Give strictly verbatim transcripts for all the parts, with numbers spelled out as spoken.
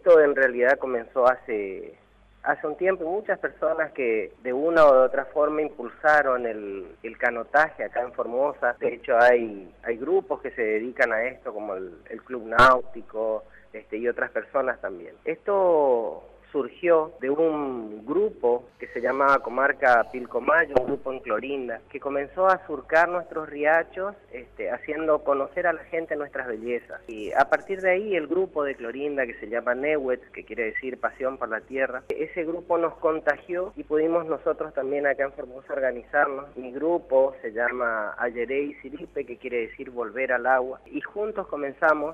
esto en realidad comenzó hace, hace un tiempo, y muchas personas que de una o de otra forma impulsaron el, el canotaje acá en Formosa. De hecho hay, hay grupos que se dedican a esto, como el, el Club Náutico, este, y otras personas también. Esto surgió de un grupo que se llamaba Comarca Pilcomayo, un grupo en Clorinda, que comenzó a surcar nuestros riachos, este, haciendo conocer a la gente nuestras bellezas. Y a partir de ahí el grupo de Clorinda, que se llama Newetz, que quiere decir Pasión por la Tierra, ese grupo nos contagió y pudimos nosotros también acá en Formosa organizarnos. Mi grupo se llama Ayerey Siripe, que quiere decir volver al agua, y juntos comenzamos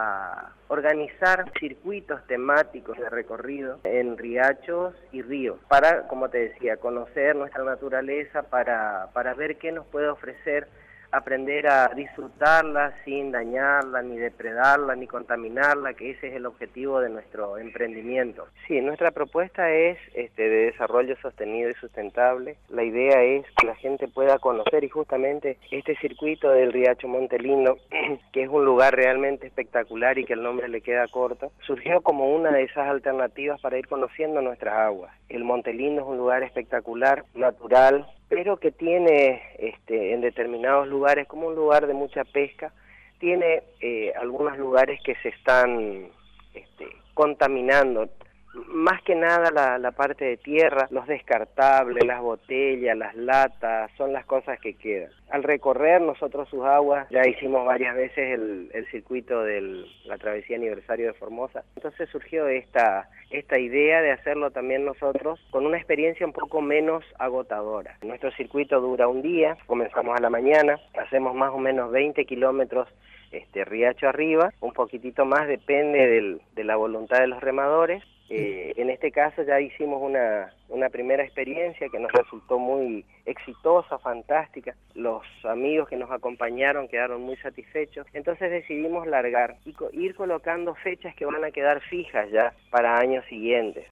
a organizar circuitos temáticos de recorrido en riachos y ríos, para, como te decía, conocer nuestra naturaleza, para, para ver qué nos puede ofrecer, aprender a disfrutarla sin dañarla, ni depredarla, ni contaminarla, que ese es el objetivo de nuestro emprendimiento. Sí, nuestra propuesta es este, de desarrollo sostenido y sustentable. La idea es que la gente pueda conocer, y justamente este circuito del Riacho Monte Lindo, que es un lugar realmente espectacular y que el nombre le queda corto, surgió como una de esas alternativas para ir conociendo nuestras aguas. El Monte Lindo es un lugar espectacular, natural, pero que tiene este, en determinados lugares, como un lugar de mucha pesca, tiene eh, algunos lugares que se están este, contaminando. Más que nada la, la parte de tierra, los descartables, las botellas, las latas, son las cosas que quedan. Al recorrer nosotros sus aguas, ya hicimos varias veces el, el circuito de la travesía aniversario de Formosa, entonces surgió esta, esta idea de hacerlo también nosotros con una experiencia un poco menos agotadora. Nuestro circuito dura un día, comenzamos a la mañana, hacemos más o menos veinte kilómetros este, riacho arriba, un poquitito más, depende del, de la voluntad de los remadores. Eh, en este caso ya hicimos una, una primera experiencia que nos resultó muy exitosa, fantástica. Los amigos que nos acompañaron quedaron muy satisfechos, entonces decidimos largar y co ir colocando fechas que van a quedar fijas ya para años siguientes.